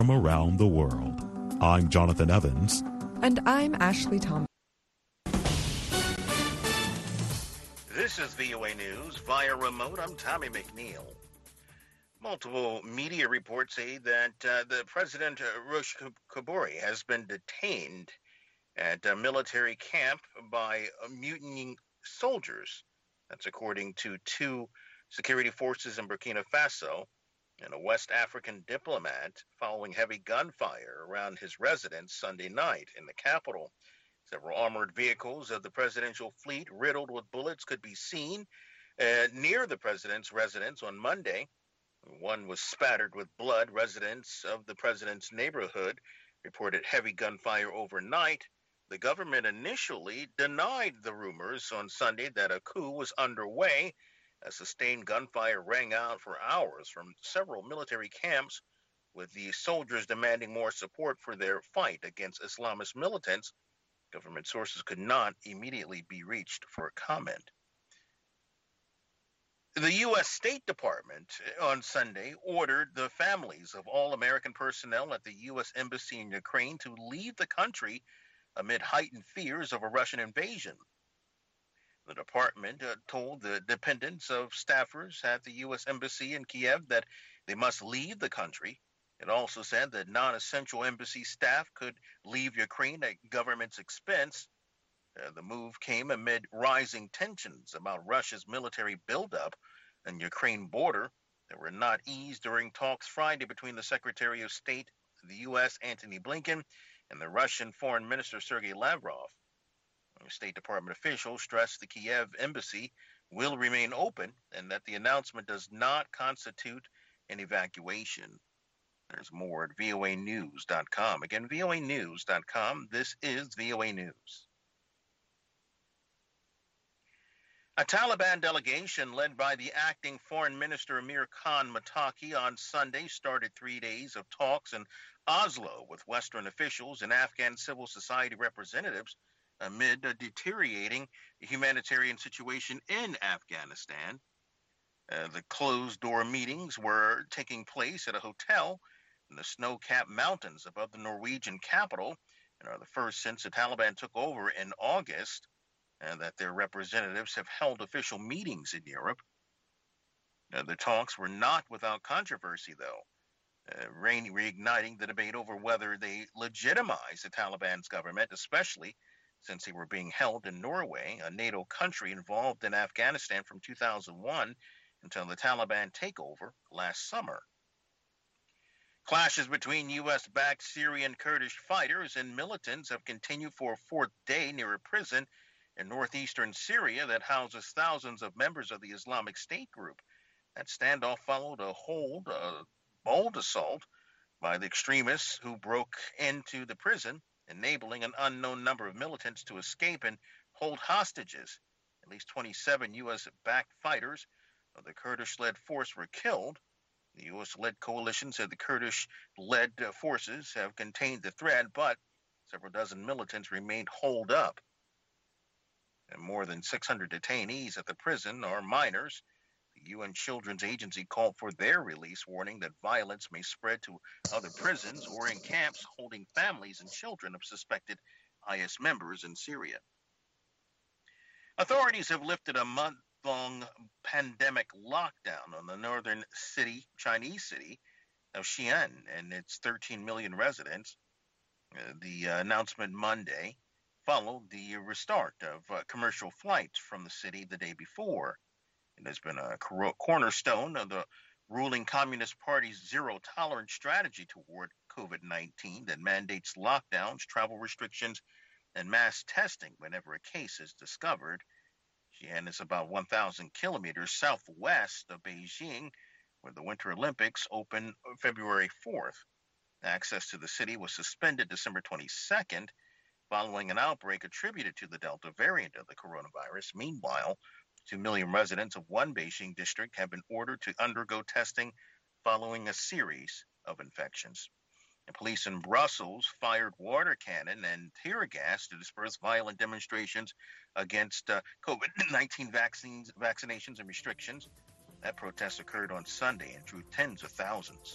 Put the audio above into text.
from around the world. I'm Jonathan Evans. And I'm Ashley Thomas. This is VOA News via remote. I'm Tommy McNeil. Multiple media reports say that the President Rosh Kaburi has been detained at a military camp by mutinying soldiers. That's according to two security forces in Burkina Faso and a West African diplomat following heavy gunfire around his residence Sunday night in the capital. Several armored vehicles of the presidential fleet riddled with bullets could be seen near the president's residence on Monday. One was spattered with blood. Residents of the president's neighborhood reported heavy gunfire overnight. The government initially denied the rumors on Sunday that a coup was underway. A sustained gunfire rang out for hours from several military camps, with the soldiers demanding more support for their fight against Islamist militants. Government sources could not immediately be reached for comment. The U.S. State Department on Sunday ordered the families of all American personnel at the U.S. Embassy in Ukraine to leave the country amid heightened fears of a Russian invasion. The department told the dependents of staffers at the U.S. Embassy in Kiev that they must leave the country. It also said that non-essential embassy staff could leave Ukraine at government's expense. The move came amid rising tensions about Russia's military buildup on the Ukraine border that were not eased during talks Friday between the Secretary of State of the U.S., Antony Blinken, and the Russian Foreign Minister, Sergei Lavrov. State Department officials stressed the Kiev embassy will remain open and that the announcement does not constitute an evacuation. There's more at voanews.com. Again, voanews.com. This is VOA News. A Taliban delegation led by the acting Foreign Minister Amir Khan Muttaqi on Sunday started 3 days of talks in Oslo with Western officials and Afghan civil society representatives amid a deteriorating humanitarian situation in Afghanistan. The closed-door meetings were taking place at a hotel in the snow-capped mountains above the Norwegian capital and are the first since the Taliban took over in August, and that their representatives have held official meetings in Europe. The talks were not without controversy, though, reigniting the debate over whether they legitimize the Taliban's government, especially since they were being held in Norway, a NATO country involved in Afghanistan from 2001 until the Taliban takeover last summer. Clashes between U.S.-backed Syrian Kurdish fighters and militants have continued for a fourth day near a prison in northeastern Syria that houses thousands of members of the Islamic State group. That standoff followed a bold assault by the extremists who broke into the prison, enabling an unknown number of militants to escape and hold hostages. At least 27 U.S.-backed fighters of the Kurdish-led force were killed. The U.S.-led coalition said the Kurdish-led forces have contained the threat, but several dozen militants remained holed up. And more than 600 detainees at the prison are minors. The UN Children's Agency called for their release, warning that violence may spread to other prisons or in camps holding families and children of suspected IS members in Syria. Authorities have lifted a month-long pandemic lockdown on the northern Chinese city of Xi'an and its 13 million residents. The announcement Monday followed the restart of commercial flights from the city the day before. It has been a cornerstone of the ruling Communist Party's zero-tolerance strategy toward COVID-19 that mandates lockdowns, travel restrictions, and mass testing whenever a case is discovered. Xi'an is about 1,000 kilometers southwest of Beijing, where the Winter Olympics open February 4th. Access to the city was suspended December 22nd, following an outbreak attributed to the Delta variant of the coronavirus. Meanwhile, 2 million residents of one Beijing district have been ordered to undergo testing following a series of infections. And police in Brussels fired water cannon and tear gas to disperse violent demonstrations against COVID-19 vaccinations and restrictions. That protest occurred on Sunday and drew tens of thousands.